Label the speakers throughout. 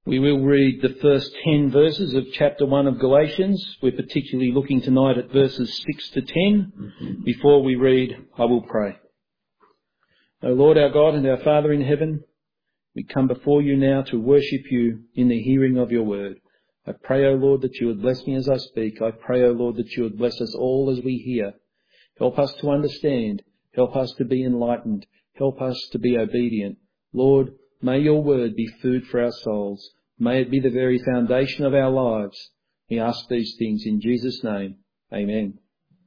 Speaker 1: We will read the first 10 verses of chapter 1 of Galatians. We're particularly looking tonight at verses 6 to 10. Before we read, I will pray. O Lord our God and our Father in heaven, we come before you now to worship you in the hearing of your word. I pray, O Lord, that you would bless me as I speak. I pray, O Lord, that you would bless us all as we hear. Help us to understand. Help us to be enlightened. Help us to be obedient. Lord, may your word be food for our souls. May it be the very foundation of our lives. We ask these things in Jesus' name. Amen.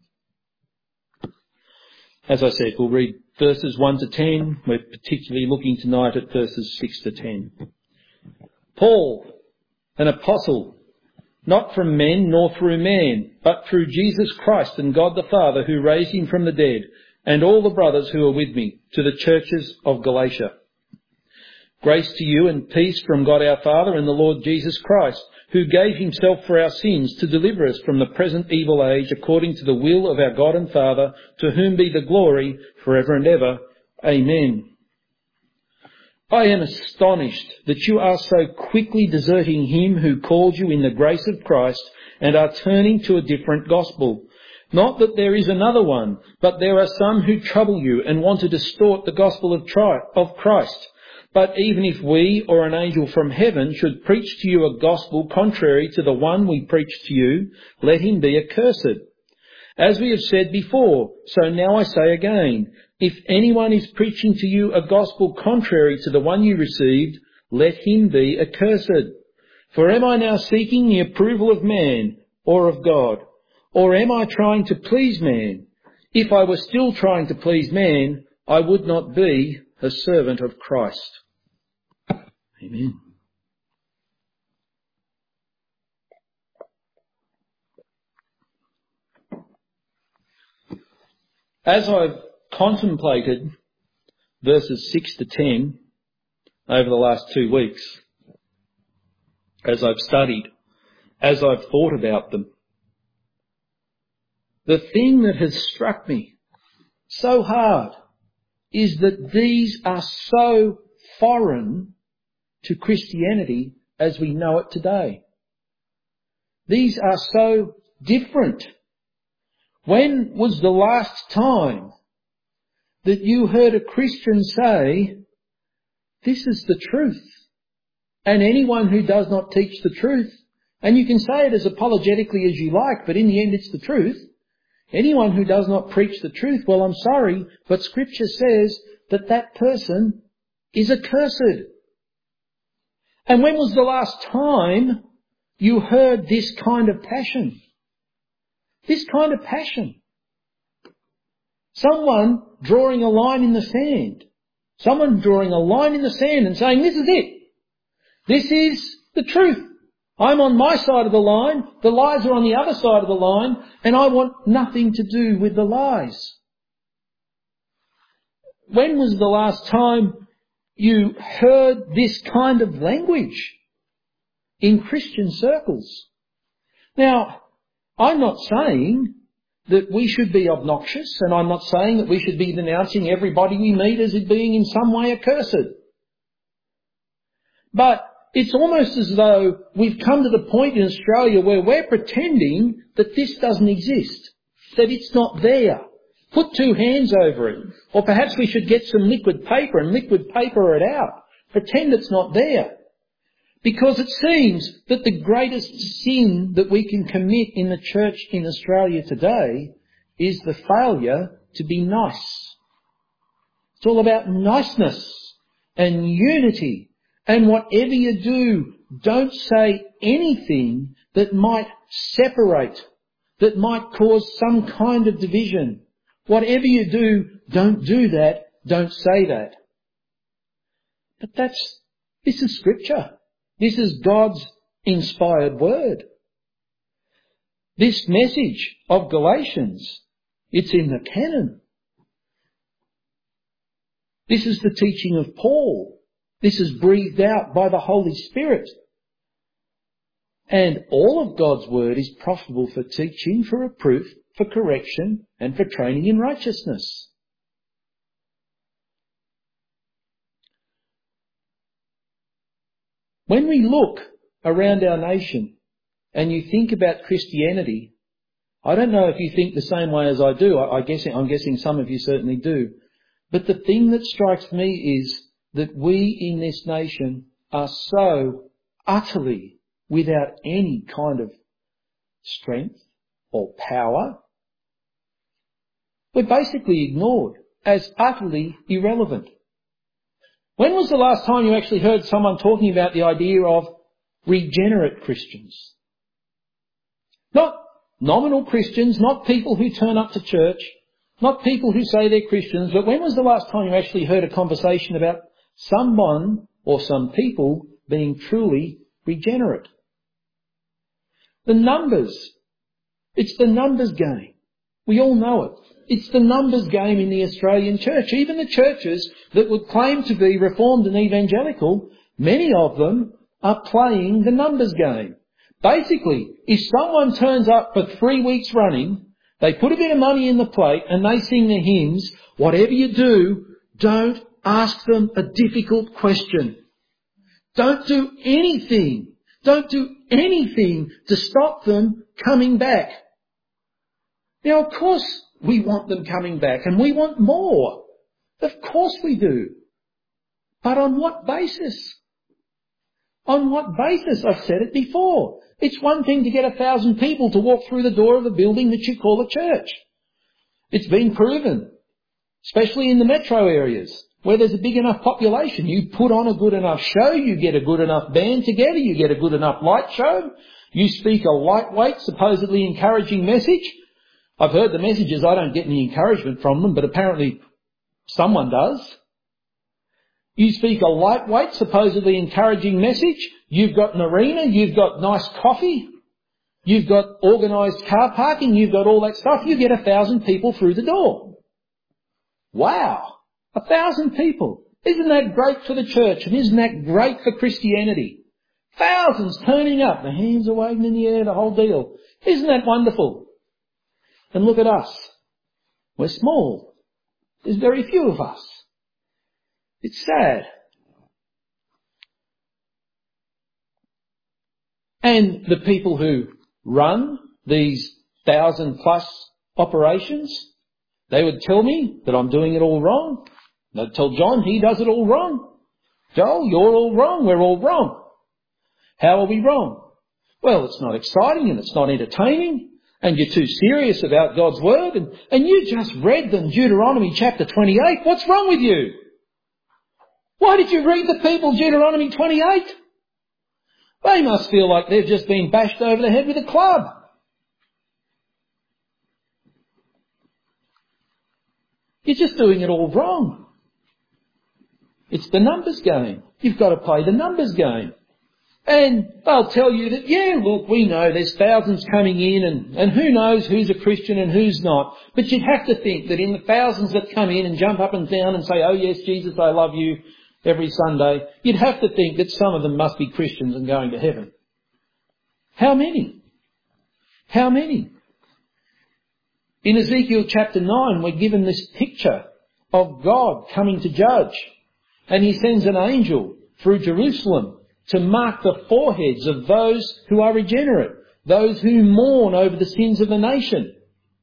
Speaker 1: As I said, we'll read verses 1 to 10. We're particularly looking tonight at verses 6 to 10. Paul, an apostle, not from men nor through man, but through Jesus Christ and God the Father who raised him from the dead, and all the brothers who are with me, to the churches of Galatia. Grace to you and peace from God our Father and the Lord Jesus Christ, who gave himself for our sins to deliver us from the present evil age according to the will of our God and Father, to whom be the glory forever and ever. Amen. I am astonished that you are so quickly deserting him who called you in the grace of Christ and are turning to a different gospel. Not that there is another one, but there are some who trouble you and want to distort the gospel of Christ. But even if we or an angel from heaven should preach to you a gospel contrary to the one we preached to you, let him be accursed. As we have said before, so now I say again, if anyone is preaching to you a gospel contrary to the one you received, let him be accursed. For am I now seeking the approval of man or of God? Or am I trying to please man? If I were still trying to please man, I would not be a servant of Christ. Amen. As I've contemplated verses 6 to 10 over the last 2 weeks, as I've studied, as I've thought about them, the thing that has struck me so hard is that these are so foreign to Christianity as we know it today. These are so different. When was the last time that you heard a Christian say, this is the truth? And anyone who does not teach the truth, and you can say it as apologetically as you like, but in the end it's the truth. Anyone who does not preach the truth, well, I'm sorry, but Scripture says that that person is accursed. And when was the last time you heard this kind of passion? This kind of passion. Someone drawing a line in the sand. Someone drawing a line in the sand and saying, this is it. This is the truth. I'm on my side of the line, the lies are on the other side of the line, and I want nothing to do with the lies. When was the last time you heard this kind of language in Christian circles? Now, I'm not saying that we should be obnoxious, and I'm not saying that we should be denouncing everybody we meet as being in some way accursed. But it's almost as though we've come to the point in Australia where we're pretending that this doesn't exist, that it's not there. Put 2 hands over it. Or perhaps we should get some liquid paper and liquid paper it out. Pretend it's not there. Because it seems that the greatest sin that we can commit in the church in Australia today is the failure to be nice. It's all about niceness and unity. And whatever you do, don't say anything that might separate, that might cause some kind of division. Whatever you do, don't do that, don't say that. But this is Scripture. This is God's inspired word. This message of Galatians, it's in the canon. This is the teaching of Paul. This is breathed out by the Holy Spirit. And all of God's word is profitable for teaching, for reproof, for correction, and for training in righteousness. When we look around our nation and you think about Christianity, I don't know if you think the same way as I do. I'm guessing some of you certainly do. But the thing that strikes me is that we in this nation are so utterly without any kind of strength or power. We're basically ignored as utterly irrelevant. When was the last time you actually heard someone talking about the idea of regenerate Christians? Not nominal Christians, not people who turn up to church, not people who say they're Christians, but when was the last time you actually heard a conversation about someone or some people being truly regenerate? The numbers. It's the numbers game. We all know it. It's the numbers game in the Australian church. Even the churches that would claim to be reformed and evangelical, many of them are playing the numbers game. Basically, if someone turns up for 3 weeks running, they put a bit of money in the plate and they sing the hymns, whatever you do, don't ask them a difficult question. Don't do anything. Don't do anything to stop them coming back. Now, of course, we want them coming back and we want more. Of course we do. But on what basis? On what basis? I've said it before. It's one thing to get 1,000 people to walk through the door of the building that you call a church. It's been proven, especially in the metro areas where there's a big enough population. You put on a good enough show, you get a good enough band together, you get a good enough light show, you speak a lightweight, supposedly encouraging message. I've heard the messages, I don't get any encouragement from them, but apparently someone does. You speak a lightweight, supposedly encouraging message. You've got an arena, you've got nice coffee, you've got organised car parking, you've got all that stuff. You get 1,000 people through the door. Wow! 1,000 people. Isn't that great for the church? And isn't that great for Christianity? Thousands turning up, the hands are waving in the air, the whole deal. Isn't that wonderful? And look at us. We're small. There's very few of us. It's sad. And the people who run these 1,000+ operations, they would tell me that I'm doing it all wrong. They'd tell John he does it all wrong. Joel, you're all wrong. We're all wrong. How are we wrong? Well, it's not exciting and it's not entertaining. And you're too serious about God's word, and you just read them Deuteronomy chapter 28. What's wrong with you? Why did you read the people Deuteronomy 28? They must feel like they've just been bashed over the head with a club. You're just doing it all wrong. It's the numbers game. You've got to play the numbers game. And they'll tell you that, yeah, look, we know there's thousands coming in and who knows who's a Christian and who's not. But you'd have to think that in the thousands that come in and jump up and down and say, oh yes, Jesus, I love you every Sunday, you'd have to think that some of them must be Christians and going to heaven. How many? How many? In Ezekiel chapter 9, we're given this picture of God coming to judge. And he sends an angel through Jerusalem to mark the foreheads of those who are regenerate, those who mourn over the sins of the nation.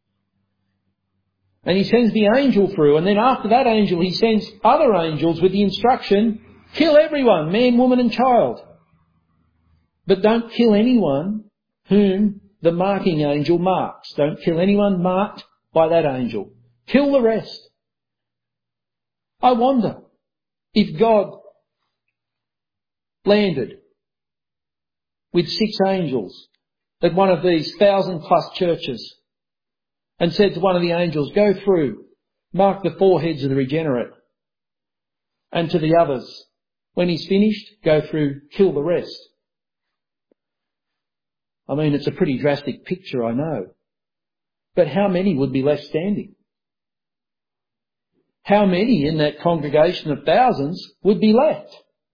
Speaker 1: And he sends the angel through, and then after that angel he sends other angels with the instruction, kill everyone, man, woman and child. But don't kill anyone whom the marking angel marks. Don't kill anyone marked by that angel. Kill the rest. I wonder if God landed with 6 angels at one of these 1,000+ churches and said to one of the angels, go through, mark the foreheads of the regenerate. And to the others, when he's finished, go through, kill the rest. I mean, it's a pretty drastic picture, I know. But how many would be left standing? How many in that congregation of thousands would be left?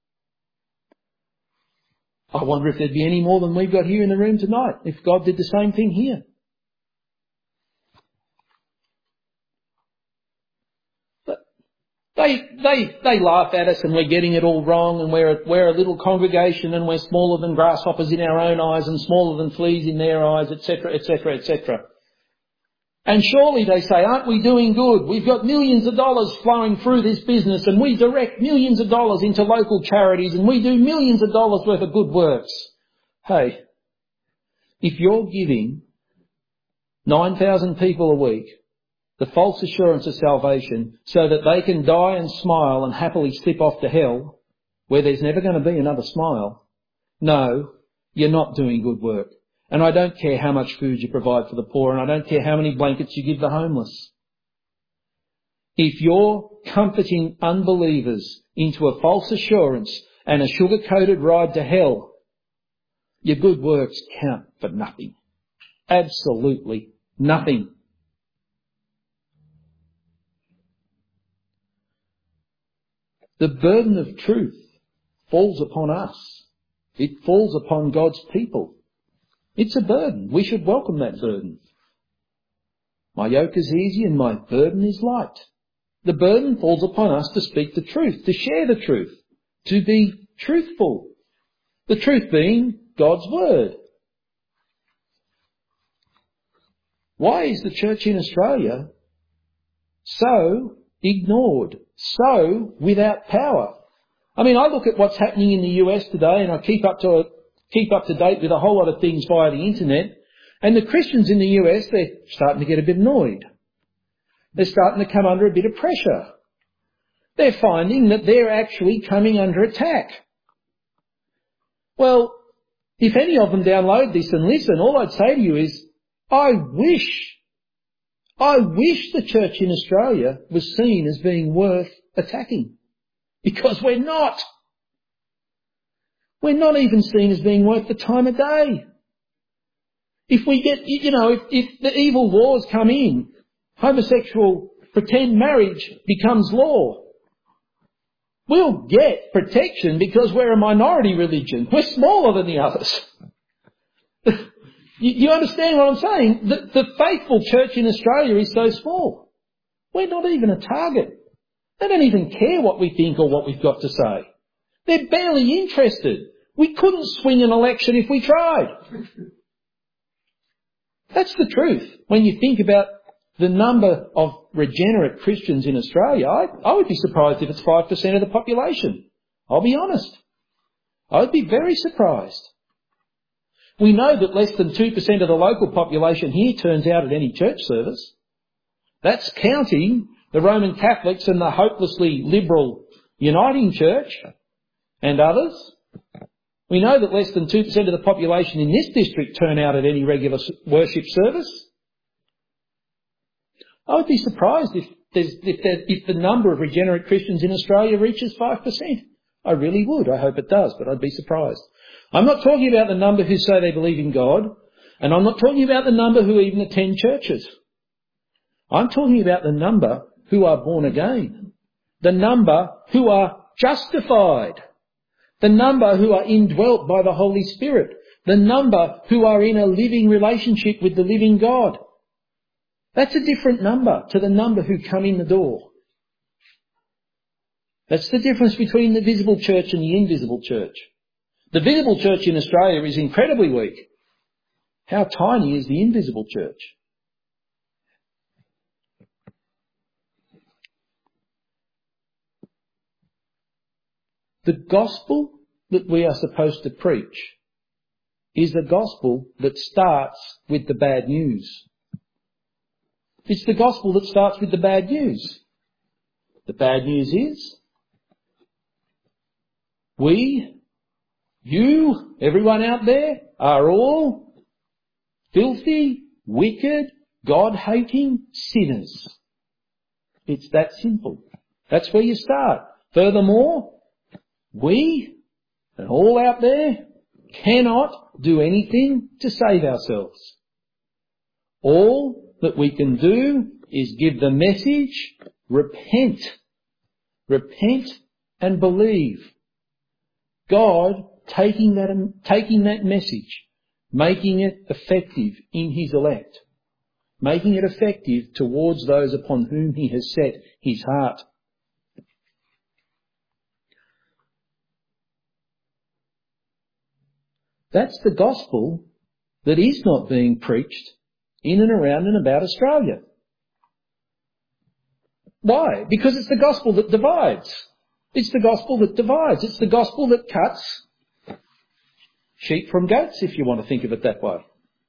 Speaker 1: I wonder if there'd be any more than we've got here in the room tonight, if God did the same thing here. But they they laugh at us and we're getting it all wrong and we're a little congregation and we're smaller than grasshoppers in our own eyes and smaller than fleas in their eyes, etc., etc., etc. And surely they say, aren't we doing good? We've got millions of dollars flowing through this business and we direct millions of dollars into local charities and we do millions of dollars worth of good works. Hey, if you're giving 9,000 people a week the false assurance of salvation so that they can die and smile and happily slip off to hell where there's never going to be another smile, no, you're not doing good work. And I don't care how much food you provide for the poor, and I don't care how many blankets you give the homeless. If you're comforting unbelievers into a false assurance and a sugar-coated ride to hell, your good works count for nothing. Absolutely nothing. The burden of truth falls upon us. It falls upon God's people. It's a burden. We should welcome that burden. My yoke is easy and my burden is light. The burden falls upon us to speak the truth, to share the truth, to be truthful. The truth being God's word. Why is the church in Australia so ignored, so without power? I mean, I look at what's happening in the US today and I keep up to date with a whole lot of things via the internet, and the Christians in the US, they're starting to get a bit annoyed. They're starting to come under a bit of pressure. They're finding that they're actually coming under attack. Well, if any of them download this and listen, all I'd say to you is, I wish the church in Australia was seen as being worth attacking. Because we're not. We're not even seen as being worth the time of day. If we get, if the evil laws come in, homosexual pretend marriage becomes law, we'll get protection because we're a minority religion. We're smaller than the others. You understand what I'm saying? The faithful church in Australia is so small. We're not even a target. They don't even care what we think or what we've got to say. They're barely interested. We couldn't swing an election if we tried. That's the truth. When you think about the number of regenerate Christians in Australia, I would be surprised if it's 5% of the population. I'll be honest. I would be very surprised. We know that less than 2% of the local population here turns out at any church service. That's counting the Roman Catholics and the hopelessly liberal Uniting Church and others. We know that less than 2% of the population in this district turn out at any regular worship service. I would be surprised if the number of regenerate Christians in Australia reaches 5%. I really would. I hope it does, but I'd be surprised. I'm not talking about the number who say they believe in God, and I'm not talking about the number who even attend churches. I'm talking about the number who are born again, the number who are justified, the number who are indwelt by the Holy Spirit, the number who are in a living relationship with the living God. That's a different number to the number who come in the door. That's the difference between the visible church and the invisible church. The visible church in Australia is incredibly weak. How tiny is the invisible church? The gospel that we are supposed to preach is the gospel that starts with the bad news. It's the gospel that starts with the bad news. The bad news is we, you, everyone out there are all filthy, wicked, God-hating sinners. It's that simple. That's where you start. Furthermore, we, and all out there, cannot do anything to save ourselves. All that we can do is give the message, repent. Repent and believe. God taking that message, making it effective in His elect, making it effective towards those upon whom He has set His heart. That's the gospel that is not being preached in and around and about Australia. Why? Because it's the gospel that divides. It's the gospel that divides. It's the gospel that cuts sheep from goats, if you want to think of it that way.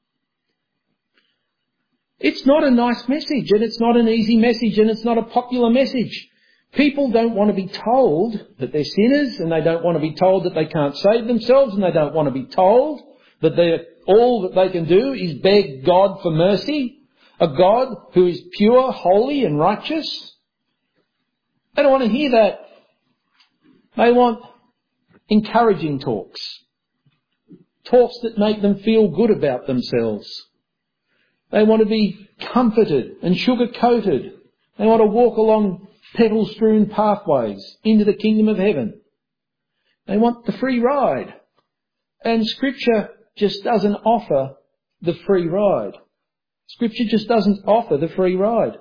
Speaker 1: It's not a nice message, and it's not an easy message, and it's not a popular message. People don't want to be told that they're sinners, and they don't want to be told that they can't save themselves, and they don't want to be told that all that they can do is beg God for mercy, a God who is pure, holy and righteous. They don't want to hear that. They want encouraging talks. Talks that make them feel good about themselves. They want to be comforted and sugar-coated. They want to walk along petal-strewn pathways into the kingdom of heaven. They want the free ride. And Scripture just doesn't offer the free ride. Scripture just doesn't offer the free ride.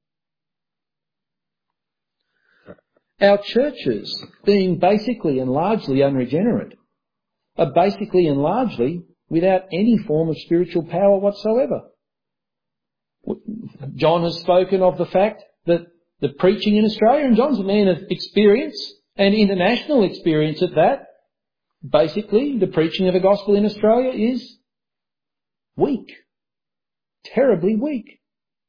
Speaker 1: Our churches, being basically and largely unregenerate, are basically and largely without any form of spiritual power whatsoever. John has spoken of the fact that the preaching in Australia, and John's a man of experience and international experience at that, basically the preaching of the gospel in Australia is weak. Terribly weak.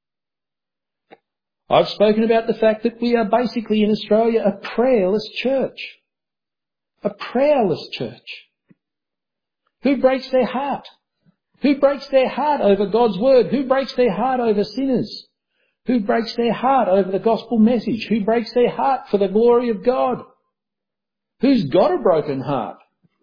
Speaker 1: I've spoken about the fact that we are basically in Australia a prayerless church. A prayerless church. Who breaks their heart? Who breaks their heart over God's word? Who breaks their heart over sinners? Who breaks their heart over the gospel message? Who breaks their heart for the glory of God? Who's got a broken heart?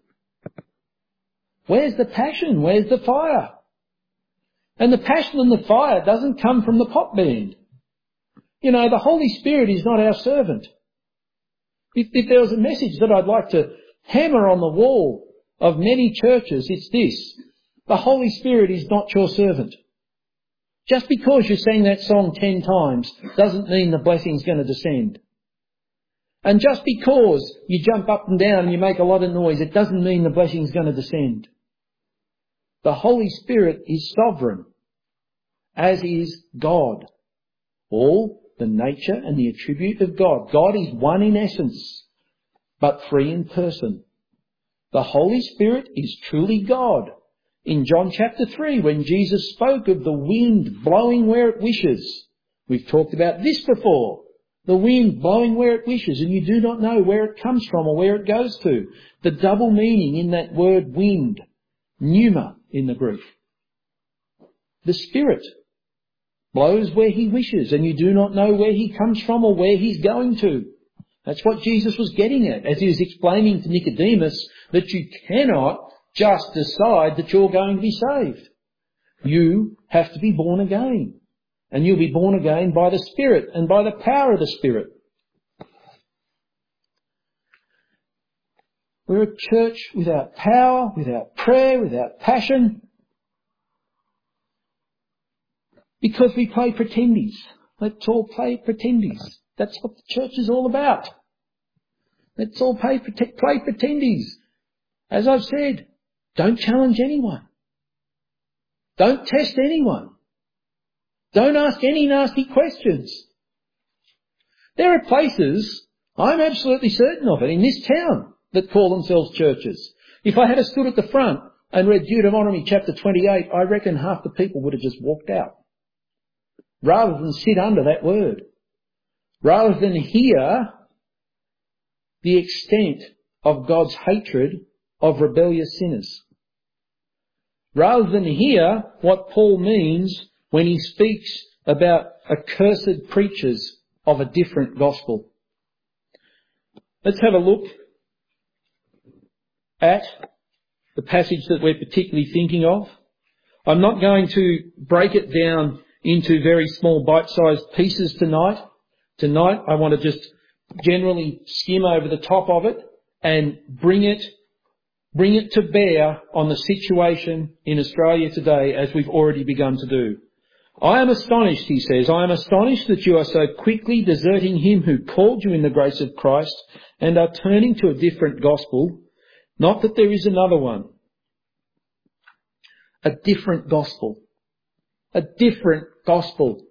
Speaker 1: Where's the passion? Where's the fire? And the passion and the fire doesn't come from the pop band. You know, the Holy Spirit is not our servant. If there was a message that I'd like to hammer on the wall of many churches, it's this. The Holy Spirit is not your servant. Just because you sang that song 10 times doesn't mean the blessing's going to descend. And just because you jump up and down and you make a lot of noise, it doesn't mean the blessing's going to descend. The Holy Spirit is sovereign, as is God. All the nature and the attribute of God. God is one in essence, but three in person. The Holy Spirit is truly God. In John chapter 3, when Jesus spoke of the wind blowing where it wishes, we've talked about this before. The wind blowing where it wishes, and you do not know where it comes from or where it goes to. The double meaning in that word wind, pneuma in the Greek. The Spirit blows where he wishes, and you do not know where he comes from or where he's going to. That's what Jesus was getting at as he was explaining to Nicodemus that you cannot just decide that you're going to be saved. You have to be born again. And you'll be born again by the Spirit and by the power of the Spirit. We're a church without power, without prayer, without passion. Because we play pretendies. Let's all play pretendies. That's what the church is all about. Let's all play pretendies. As I've said, don't challenge anyone. Don't test anyone. Don't ask any nasty questions. There are places, I'm absolutely certain of it, in this town that call themselves churches. If I had stood at the front and read Deuteronomy chapter 28, I reckon half the people would have just walked out. Rather than sit under that word. Rather than hear the extent of God's hatred of rebellious sinners. Rather than hear what Paul means when he speaks about accursed preachers of a different gospel. Let's have a look at the passage that we're particularly thinking of. I'm not going to break it down into very small bite-sized pieces tonight. Tonight I want to just generally skim over the top of it and bring it to bear on the situation in Australia today, as we've already begun to do. I am astonished, he says, I am astonished that you are so quickly deserting him who called you in the grace of Christ and are turning to a different gospel, not that there is another one. A different gospel. A different gospel.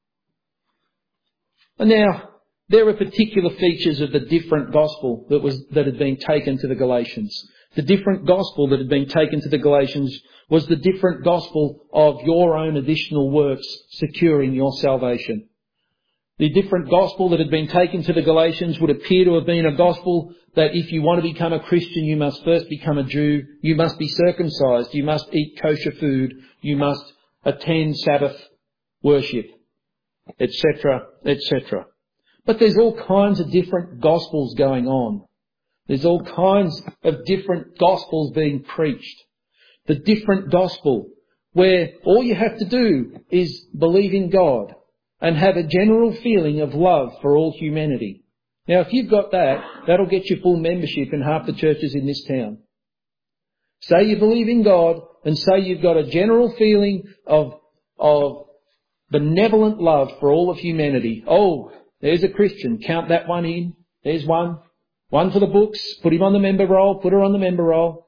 Speaker 1: And now, there are particular features of the different gospel that had been taken to the Galatians. The different gospel that had been taken to the Galatians was the different gospel of your own additional works securing your salvation. The different gospel that had been taken to the Galatians would appear to have been a gospel that if you want to become a Christian, you must first become a Jew, you must be circumcised, you must eat kosher food, you must attend Sabbath worship, etc., etc. But there's all kinds of different gospels going on. There's all kinds of different gospels being preached. The different gospel where all you have to do is believe in God and have a general feeling of love for all humanity. Now, if you've got that, that'll get you full membership in half the churches in this town. Say you believe in God and say you've got a general feeling of benevolent love for all of humanity. Oh, there's a Christian. Count that one in. There's one. One for the books. Put him on the member roll. Put her on the member roll.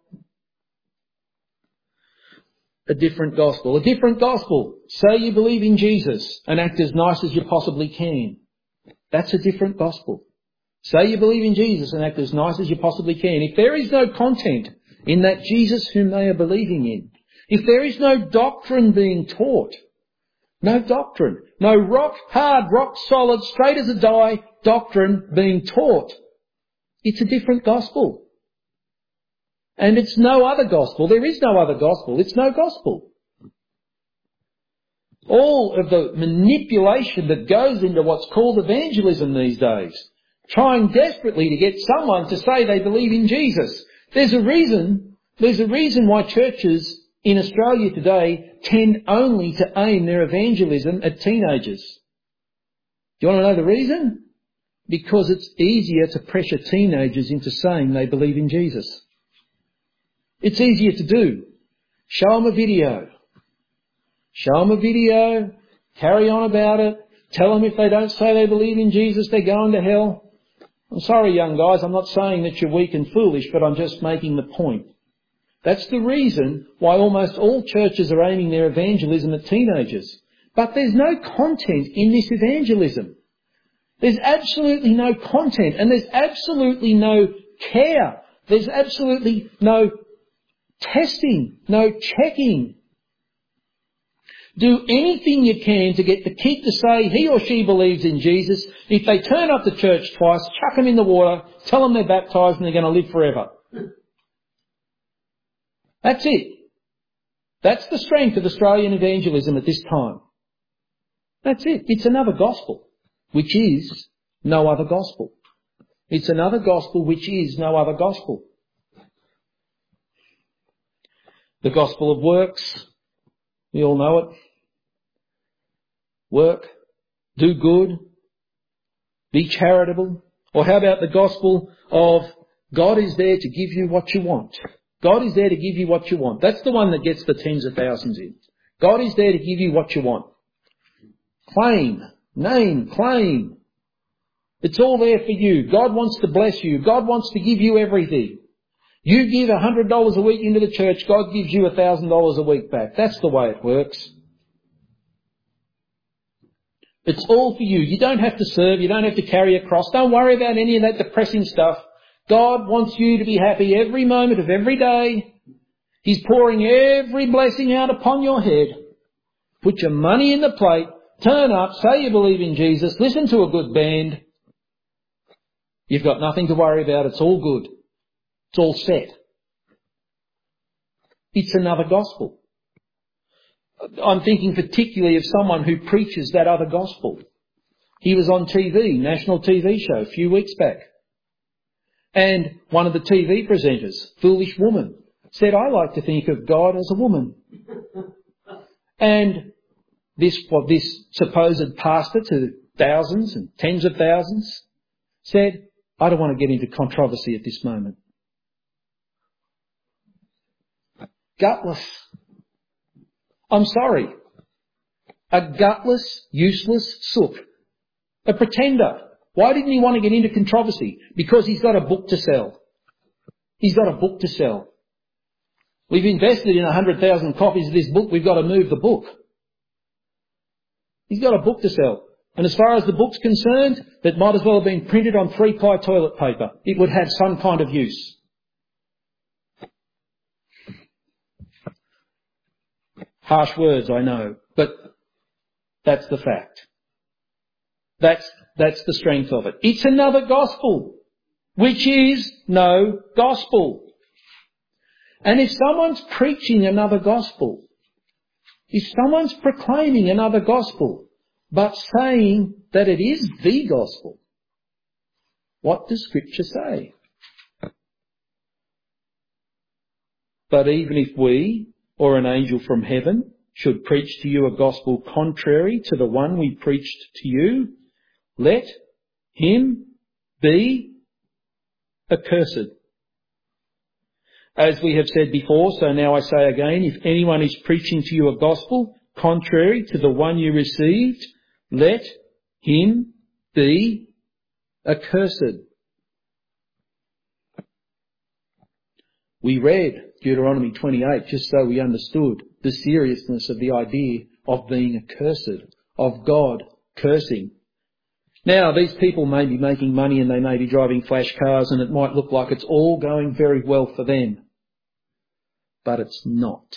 Speaker 1: A different gospel. A different gospel. Say you believe in Jesus and act as nice as you possibly can. That's a different gospel. Say you believe in Jesus and act as nice as you possibly can. If there is no content in that Jesus whom they are believing in, if there is no doctrine being taught, no doctrine, no rock hard, rock solid, straight as a die doctrine being taught, it's a different gospel. And it's no other gospel. There is no other gospel. It's no gospel. All of the manipulation that goes into what's called evangelism these days, trying desperately to get someone to say they believe in Jesus. There's a reason why churches in Australia today tend only to aim their evangelism at teenagers. Do you want to know the reason? Because it's easier to pressure teenagers into saying they believe in Jesus. It's easier to do. Show them a video. Show them a video. Carry on about it. Tell them if they don't say they believe in Jesus, they're going to hell. I'm sorry, young guys, I'm not saying that you're weak and foolish, but I'm just making the point. That's the reason why almost all churches are aiming their evangelism at teenagers. But there's no content in this evangelism. There's absolutely no content, and there's absolutely no care. There's absolutely no testing, no checking. Do anything you can to get the kid to say he or she believes in Jesus. If they turn up to church twice, chuck them in the water, tell them they're baptised and they're going to live forever. That's it. That's the strength of Australian evangelism at this time. That's it. It's another gospel, which is no other gospel. It's another gospel which is no other gospel. The gospel of works, we all know it. Work, do good, be charitable. Or how about the gospel of God is there to give you what you want? God is there to give you what you want. That's the one that gets the tens of thousands in. God is there to give you what you want. Claim, name, claim. It's all there for you. God wants to bless you. God wants to give you everything. You give $100 a week into the church, God gives you $1,000 a week back. That's the way it works. It's all for you. You don't have to serve. You don't have to carry a cross. Don't worry about any of that depressing stuff. God wants you to be happy every moment of every day. He's pouring every blessing out upon your head. Put your money in the plate. Turn up. Say you believe in Jesus. Listen to a good band. You've got nothing to worry about. It's all good. It's all set. It's another gospel. I'm thinking particularly of someone who preaches that other gospel. He was on TV, national TV show, a few weeks back. And one of the TV presenters, foolish woman, said, I like to think of God as a woman. And this supposed pastor to thousands and tens of thousands said, I don't want to get into controversy at this moment. Gutless. I'm sorry. A gutless, useless sook. A pretender. Why didn't he want to get into controversy? Because he's got a book to sell. He's got a book to sell. We've invested in 100,000 copies of this book. We've got to move the book. He's got a book to sell. And as far as the book's concerned, that might as well have been printed on 3-ply toilet paper. It would have some kind of use. Harsh words, I know, but that's the fact. That's the strength of it. It's another gospel, which is no gospel. And if someone's preaching another gospel, if someone's proclaiming another gospel, but saying that it is the gospel, what does Scripture say? But even if we, or an angel from heaven, should preach to you a gospel contrary to the one we preached to you, let him be accursed. As we have said before, so now I say again, if anyone is preaching to you a gospel contrary to the one you received, let him be accursed. We read Deuteronomy 28 just so we understood the seriousness of the idea of being accursed, of God cursing. Now, these people may be making money and they may be driving flash cars and it might look like it's all going very well for them. But it's not.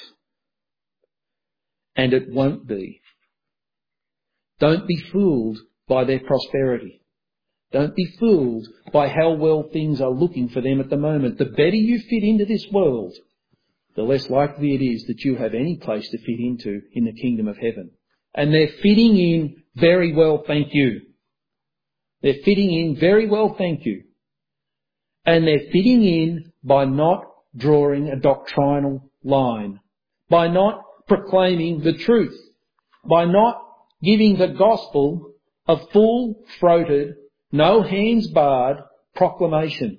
Speaker 1: And it won't be. Don't be fooled by their prosperity. Don't be fooled by how well things are looking for them at the moment. The better you fit into this world, the less likely it is that you have any place to fit into in the kingdom of heaven. And they're fitting in very well, thank you. They're fitting in very well, thank you. And they're fitting in by not drawing a doctrinal line, by not proclaiming the truth, by not giving the gospel a full-throated, no hands barred proclamation.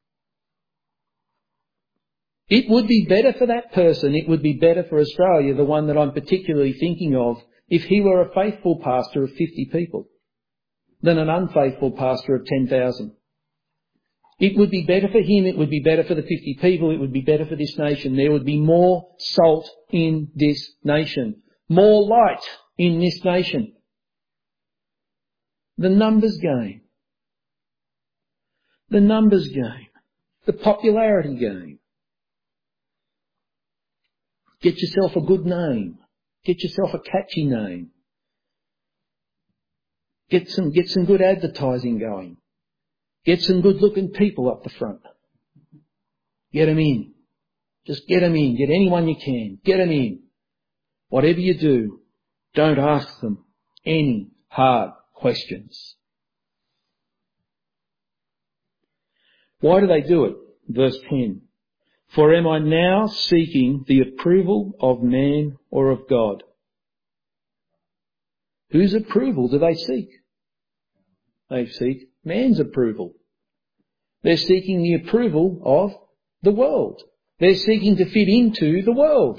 Speaker 1: It would be better for that person, it would be better for Australia, the one that I'm particularly thinking of, if he were a faithful pastor of 50 people than an unfaithful pastor of 10,000. It would be better for him, it would be better for the 50 people, it would be better for this nation. There would be more salt in this nation, more light in this nation. The numbers game. The numbers game. The popularity game. Get yourself a good name. Get yourself a catchy name. Get some good advertising going. Get some good looking people up the front. Get them in. Just get them in. Get anyone you can. Get them in. Whatever you do, don't ask them any hard questions. Why do they do it? Verse 10. For am I now seeking the approval of man or of God? Whose approval do they seek? They seek man's approval. They're seeking the approval of the world. They're seeking to fit into the world.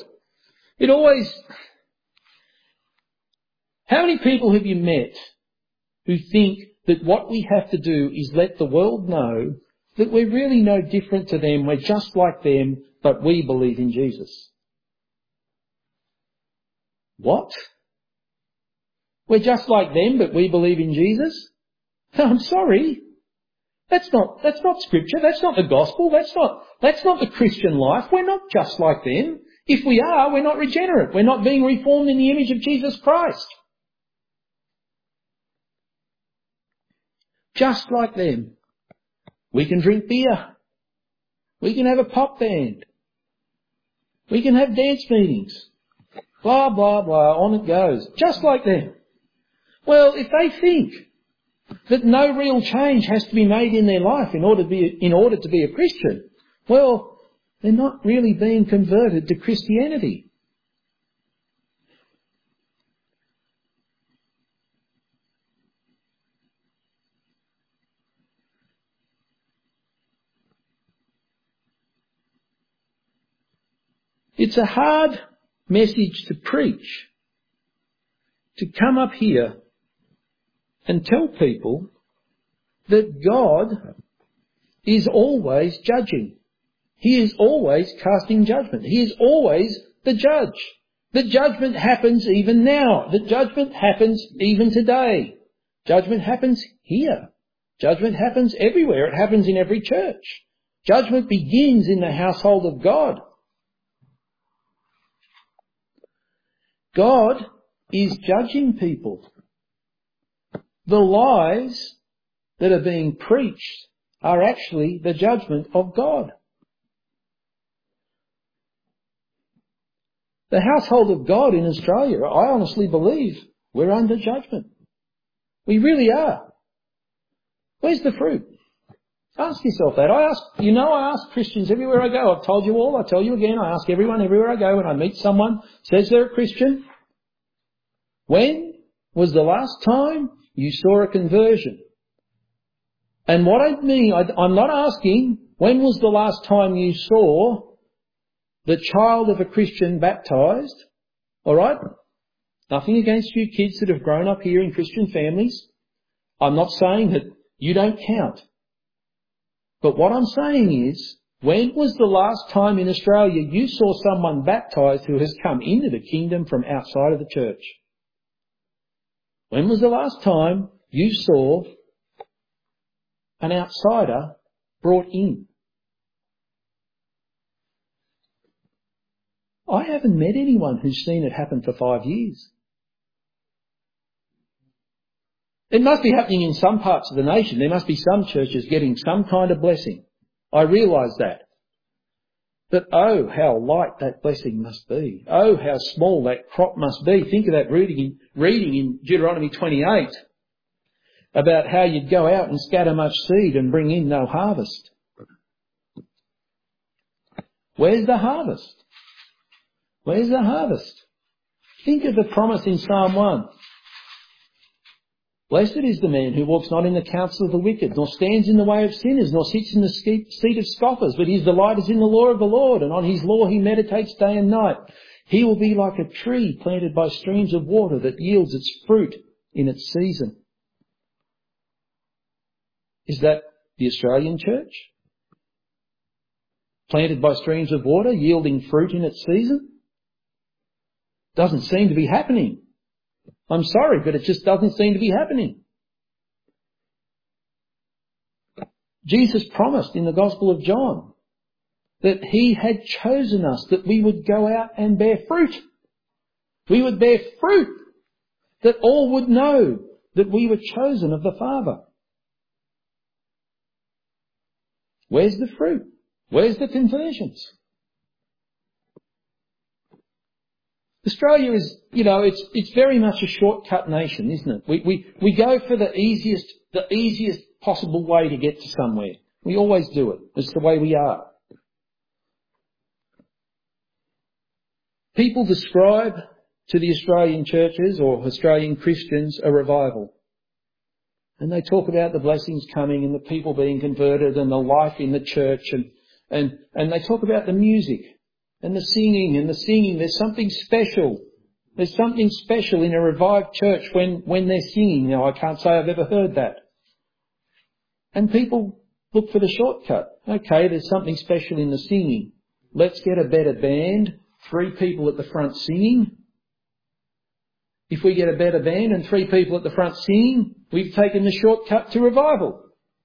Speaker 1: How many people have you met who think that what we have to do is let the world know that we're really no different to them, we're just like them, but we believe in Jesus? What? We're just like them, but we believe in Jesus? I'm sorry. That's not Scripture. That's not the gospel. That's not the Christian life. We're not just like them. If we are, we're not regenerate. We're not being reformed in the image of Jesus Christ. Just like them. We can drink beer. We can have a pop band. We can have dance meetings. Blah, blah, blah. On it goes. Just like them. Well, if they think that no real change has to be made in their life in order to be a Christian, well, they're not really being converted to Christianity. It's a hard message to preach, to come up here and tell people that God is always judging. He is always casting judgment. He is always the judge. The judgment happens even now. The judgment happens even today. Judgment happens here. Judgment happens everywhere. It happens in every church. Judgment begins in the household of God. God is judging people. The lies that are being preached are actually the judgment of God. The household of God in Australia, I honestly believe we're under judgment. We really are. Where's the fruit? Ask yourself that. I ask Christians everywhere I go. I've told you all, I tell you again, I ask everyone everywhere I go when I meet someone, says they're a Christian, when was the last time you saw a conversion? And what I mean, I'm not asking, when was the last time you saw the child of a Christian baptised? Alright? Nothing against you kids that have grown up here in Christian families. I'm not saying that you don't count. But what I'm saying is, when was the last time in Australia you saw someone baptised who has come into the kingdom from outside of the church? When was the last time you saw an outsider brought in? I haven't met anyone who's seen it happen for 5 years. It must be happening in some parts of the nation. There must be some churches getting some kind of blessing. I realise that. But oh, how light that blessing must be. Oh, how small that crop must be. Think of that reading in Deuteronomy 28 about how you'd go out and scatter much seed and bring in no harvest. Where's the harvest? Where's the harvest? Think of the promise in Psalm 1. Blessed is the man who walks not in the counsel of the wicked, nor stands in the way of sinners, nor sits in the seat of scoffers, but his delight is in the law of the Lord, and on his law he meditates day and night. He will be like a tree planted by streams of water that yields its fruit in its season. Is that the Australian church? Planted by streams of water, yielding fruit in its season? Doesn't seem to be happening. I'm sorry, but it just doesn't seem to be happening. Jesus promised in the Gospel of John that he had chosen us, that we would go out and bear fruit. We would bear fruit, that all would know that we were chosen of the Father. Where's the fruit? Where's the conversions? Australia is, it's very much a shortcut nation, isn't it? We go for the easiest possible way to get to somewhere. We always do it. It's the way we are. People describe to the Australian churches or Australian Christians a revival. And they talk about the blessings coming and the people being converted and the life in the church and they talk about the music. And the singing, there's something special. There's something special in a revived church when they're singing. Now, I can't say I've ever heard that. And people look for the shortcut. Okay, there's something special in the singing. Let's get a better band, 3 people at the front singing. If we get a better band and 3 people at the front singing, we've taken the shortcut to revival.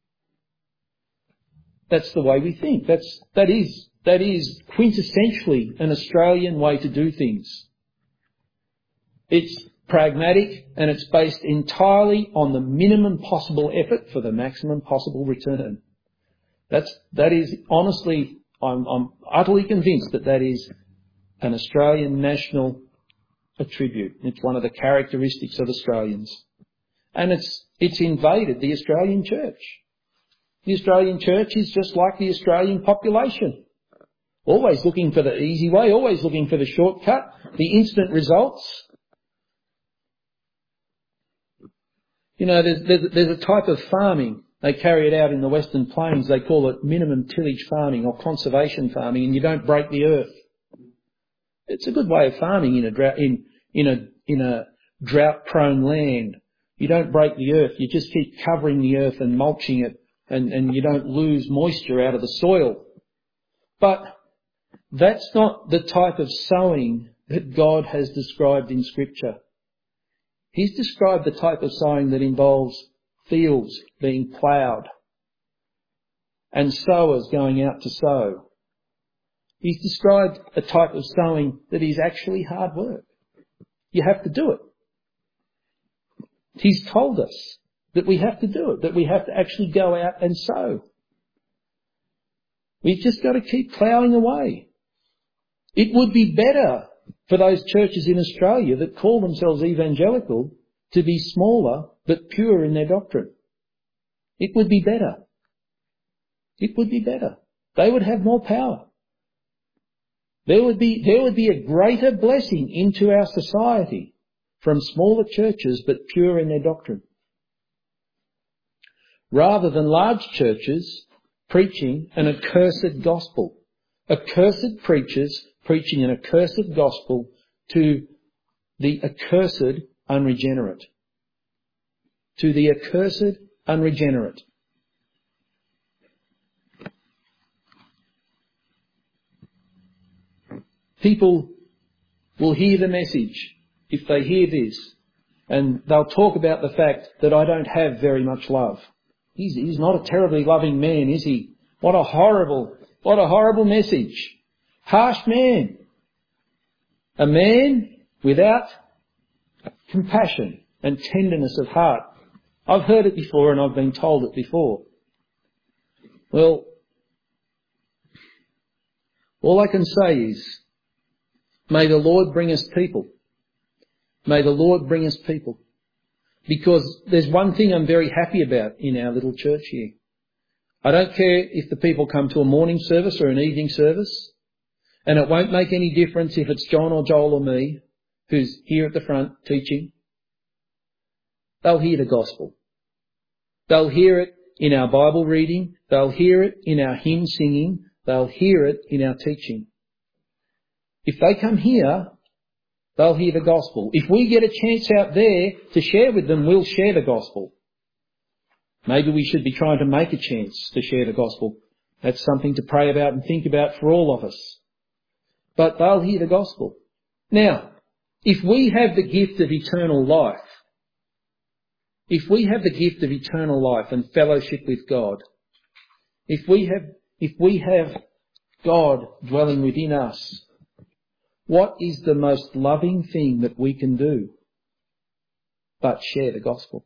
Speaker 1: That's the way we think. That is quintessentially an Australian way to do things. It's pragmatic and it's based entirely on the minimum possible effort for the maximum possible return. That is honestly, I'm utterly convinced that is an Australian national attribute. It's one of the characteristics of Australians. And it's invaded the Australian church. The Australian church is just like the Australian population. Always looking for the easy way, always looking for the shortcut, the instant results. There's a type of farming. They carry it out in the Western Plains. They call it minimum tillage farming or conservation farming, and you don't break the earth. It's a good way of farming in a drought-prone land. You don't break the earth. You just keep covering the earth and mulching it, and you don't lose moisture out of the soil. But that's not the type of sowing that God has described in Scripture. He's described the type of sowing that involves fields being ploughed and sowers going out to sow. He's described a type of sowing that is actually hard work. You have to do it. He's told us that we have to do it, that we have to actually go out and sow. We've just got to keep ploughing away. It would be better for those churches in Australia that call themselves evangelical to be smaller but pure in their doctrine. It would be better. It would be better. They would have more power. There would be a greater blessing into our society from smaller churches but pure in their doctrine, rather than large churches preaching an accursed gospel. Accursed preachers preaching an accursed gospel to the accursed unregenerate. To the accursed unregenerate. People will hear the message if they hear this, and they'll talk about the fact that I don't have very much love. He's not a terribly loving man, is he? What a horrible message. Harsh man. A man without compassion and tenderness of heart. I've heard it before and I've been told it before. Well, all I can say is, may the Lord bring us people. May the Lord bring us people. Because there's one thing I'm very happy about in our little church here. I don't care if the people come to a morning service or an evening service, and it won't make any difference if it's John or Joel or me who's here at the front teaching. They'll hear the gospel. They'll hear it in our Bible reading. They'll hear it in our hymn singing. They'll hear it in our teaching. If they come here, they'll hear the gospel. If we get a chance out there to share with them, we'll share the gospel. Maybe we should be trying to make a chance to share the gospel. That's something to pray about and think about for all of us. But they'll hear the gospel. Now, if we have the gift of eternal life, if we have the gift of eternal life and fellowship with God, if we have God dwelling within us, what is the most loving thing that we can do but share the gospel?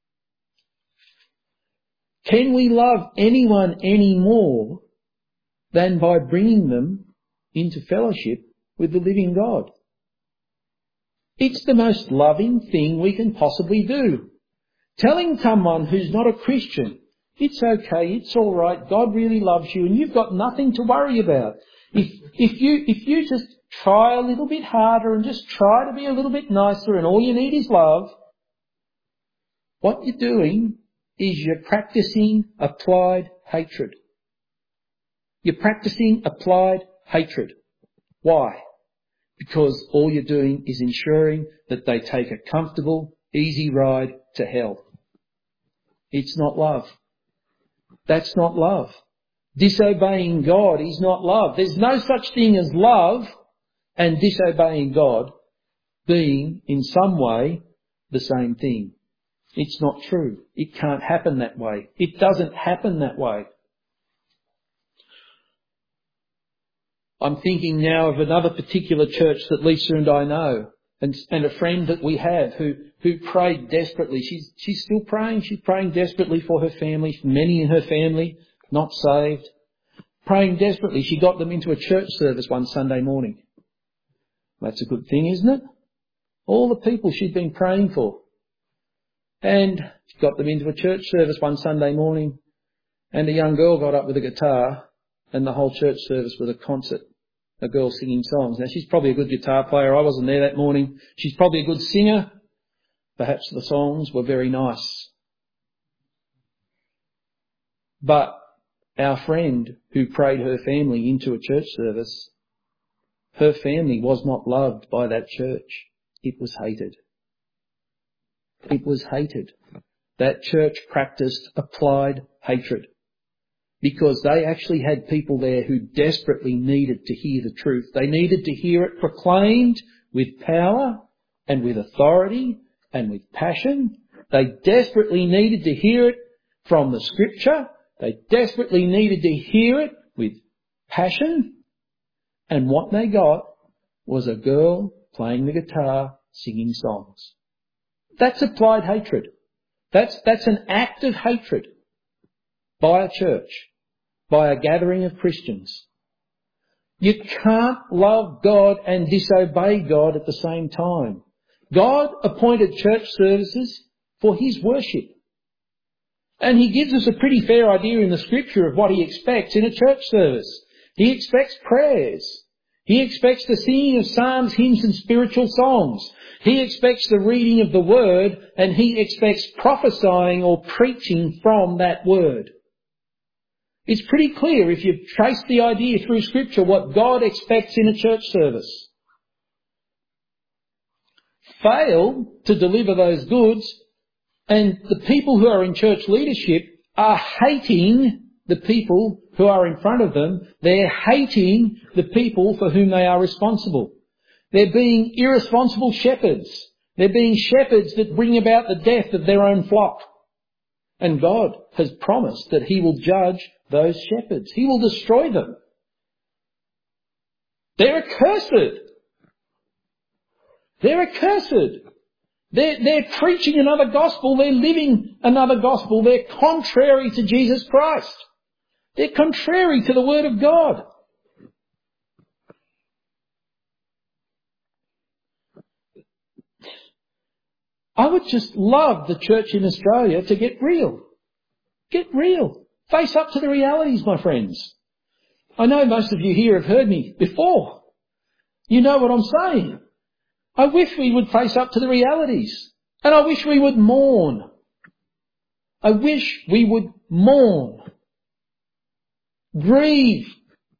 Speaker 1: Can we love anyone any more than by bringing them into fellowship with the living God? It's the most loving thing we can possibly do. Telling someone who's not a Christian, it's okay, it's all right, God really loves you and you've got nothing to worry about. If you just try a little bit harder and just try to be a little bit nicer and all you need is love, what you're doing is you're practicing applied hatred. You're practicing applied hatred. Why? Because all you're doing is ensuring that they take a comfortable, easy ride to hell. It's not love. That's not love. Disobeying God is not love. There's no such thing as love and disobeying God being in some way the same thing. It's not true. It can't happen that way. It doesn't happen that way. I'm thinking now of another particular church that Lisa and I know, and a friend that we have who prayed desperately. She's still praying. She's praying desperately for her family, many in her family not saved. Praying desperately. She got them into a church service one Sunday morning. That's a good thing, isn't it? All the people she'd been praying for. And she got them into a church service one Sunday morning, and a young girl got up with a guitar, and the whole church service was a concert. A girl singing songs. Now, she's probably a good guitar player. I wasn't there that morning. She's probably a good singer. Perhaps the songs were very nice. But our friend who prayed her family into a church service, her family was not loved by that church. It was hated. It was hated. That church practiced applied hatred. because they actually had people there who desperately needed to hear the truth. They needed to hear it proclaimed with power and with authority and with passion. They desperately needed to hear it from the Scripture. They desperately needed to hear it with passion. And what they got was a girl playing the guitar, singing songs. That's applied hatred. That's an act of hatred by a church, by a gathering of Christians. You can't love God and disobey God at the same time. God appointed church services for His worship. And He gives us a pretty fair idea in the Scripture of what He expects in a church service. He expects prayers. He expects the singing of psalms, hymns and spiritual songs. He expects the reading of the Word, and He expects prophesying or preaching from that Word. It's pretty clear if you trace the idea through Scripture what God expects in a church service. Fail to deliver those goods, and the people who are in church leadership are hating the people who are in front of them. They're hating the people for whom they are responsible. They're being irresponsible shepherds. They're being shepherds that bring about the death of their own flock. And God has promised that He will judge those shepherds. He will destroy them. They're accursed. They're accursed. They're preaching another gospel. They're living another gospel. They're contrary to Jesus Christ. They're contrary to the Word of God. I would just love the church in Australia to get real. Get real. Face up to the realities, my friends. I know most of you here have heard me before. You know what I'm saying. I wish we would face up to the realities. And I wish we would mourn. I wish we would mourn. Grieve.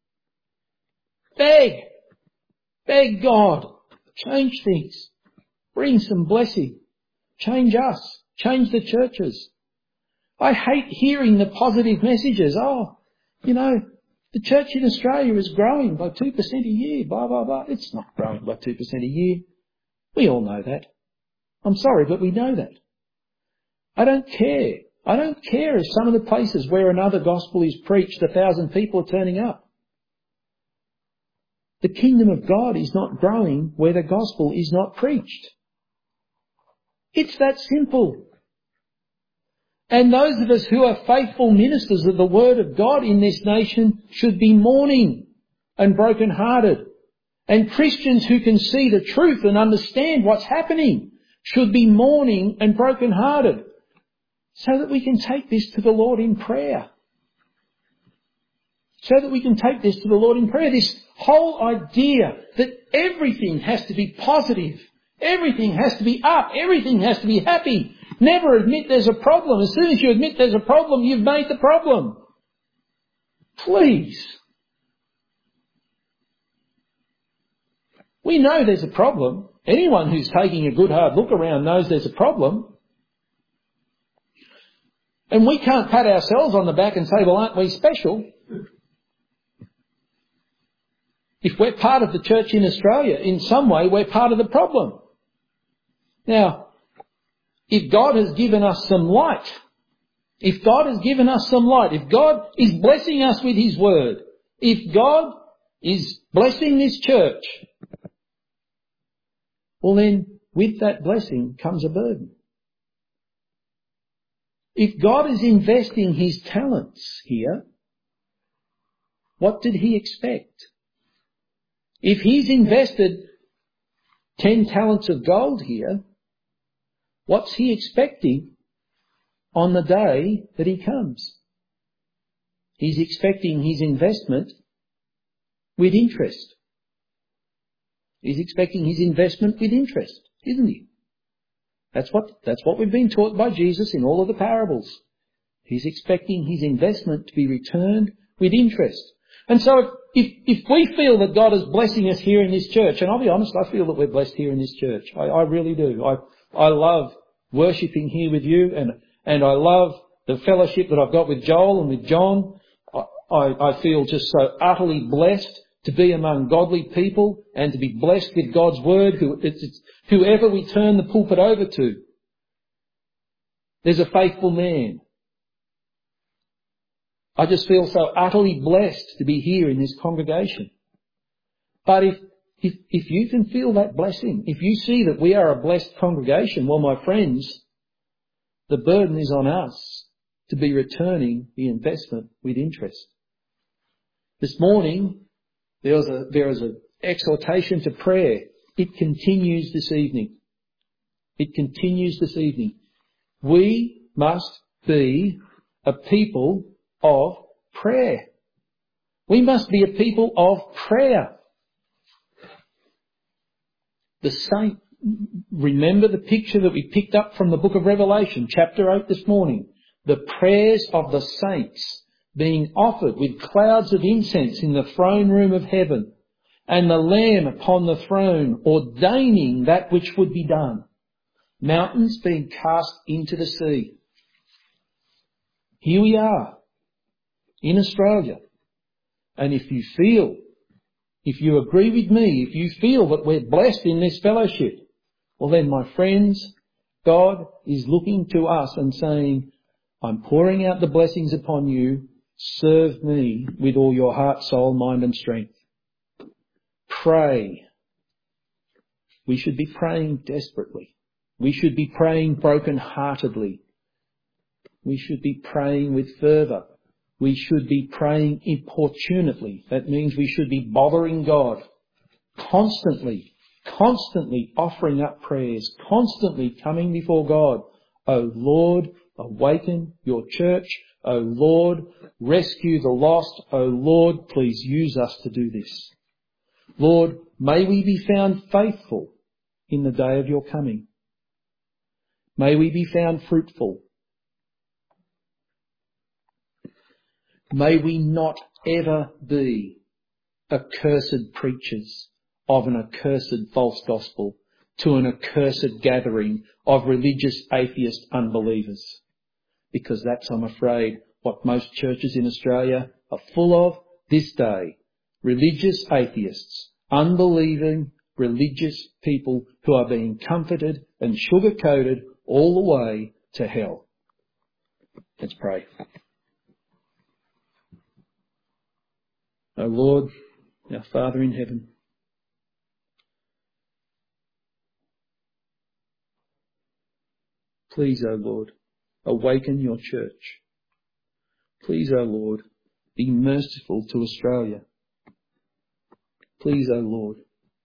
Speaker 1: Beg. Beg God. Change things. Bring some blessing. Change us. Change the churches. I hate hearing the positive messages. Oh, you know, the church in Australia is growing by 2% a year, blah, blah, blah. It's not growing by 2% a year. We all know that. I'm sorry, but we know that. I don't care. I don't care if some of the places where another gospel is preached, 1,000 people are turning up. The kingdom of God is not growing where the gospel is not preached. It's that simple. And those of us who are faithful ministers of the Word of God in this nation should be mourning and broken-hearted. And Christians who can see the truth and understand what's happening should be mourning and broken-hearted, so that we can take this to the Lord in prayer. So that we can take this to the Lord in prayer. This whole idea that everything has to be positive, everything has to be up, everything has to be happy. Never admit there's a problem. As soon as you admit there's a problem, you've made the problem. Please. We know there's a problem. Anyone who's taking a good hard look around knows there's a problem. And we can't pat ourselves on the back and say, well, aren't we special? If we're part of the church in Australia, in some way we're part of the problem. Now, if God has given us some light, if God has given us some light, if God is blessing us with His Word, if God is blessing this church, well then, with that blessing comes a burden. If God is investing His talents here, what did He expect? If He's invested 10 talents of gold here, what's He expecting on the day that He comes? He's expecting His investment with interest. He's expecting His investment with interest, isn't He? That's what we've been taught by Jesus in all of the parables. He's expecting His investment to be returned with interest. And so if we feel that God is blessing us here in this church, and I'll be honest, I feel that we're blessed here in this church. I really do. I love worshipping here with you, and I love the fellowship that I've got with Joel and with John. I feel just so utterly blessed to be among godly people and to be blessed with God's word, whoever we turn the pulpit over to. There's a faithful man. I just feel so utterly blessed to be here in this congregation. But if you can feel that blessing, if you see that we are a blessed congregation, well, my friends, the burden is on us to be returning the investment with interest. This morning, there is an exhortation to prayer. It continues this evening. It continues this evening. We must be a people of prayer. We must be a people of prayer. The saint, remember the picture that we picked up from the book of Revelation, chapter 8 this morning. The prayers of the saints being offered with clouds of incense in the throne room of heaven, and the Lamb upon the throne ordaining that which would be done. Mountains being cast into the sea. Here we are in Australia. And if you agree with me, if you feel that we're blessed in this fellowship, well then, my friends, God is looking to us and saying, I'm pouring out the blessings upon you. Serve me with all your heart, soul, mind and strength. Pray. We should be praying desperately. We should be praying broken-heartedly. We should be praying with fervour. We should be praying importunately. That means we should be bothering God constantly offering up prayers, constantly coming before God. O Lord, awaken your church. O Lord, rescue the lost. O Lord, please use us to do this. Lord, may we be found faithful in the day of your coming. May we be found fruitful. May we not ever be accursed preachers of an accursed false gospel to an accursed gathering of religious atheist unbelievers. Because that's, I'm afraid, what most churches in Australia are full of this day. Religious atheists, unbelieving religious people who are being comforted and sugar-coated all the way to hell. Let's pray. O Lord, our Father in heaven, please, O Lord, awaken your church. Please, O Lord, be merciful to Australia. Please, O Lord,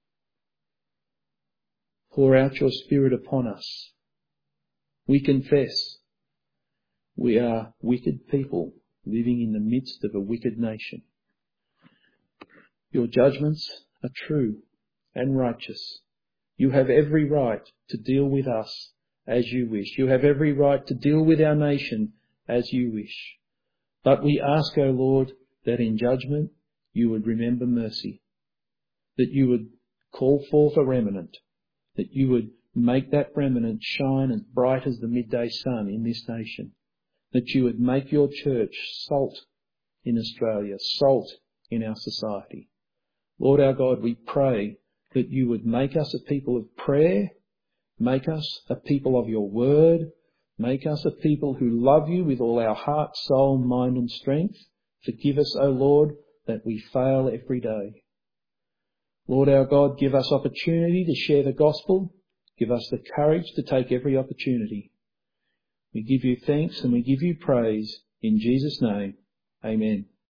Speaker 1: pour out your Spirit upon us. We confess we are wicked people living in the midst of a wicked nation. Your judgments are true and righteous. You have every right to deal with us as you wish. You have every right to deal with our nation as you wish. But we ask, O Lord, that in judgment you would remember mercy, that you would call forth a remnant, that you would make that remnant shine as bright as the midday sun in this nation, that you would make your church salt in Australia, salt in our society. Lord our God, we pray that you would make us a people of prayer, make us a people of your word, make us a people who love you with all our heart, soul, mind and strength. Forgive us, O Lord, that we fail every day. Lord our God, give us opportunity to share the gospel. Give us the courage to take every opportunity. We give you thanks and we give you praise. In Jesus' name, amen.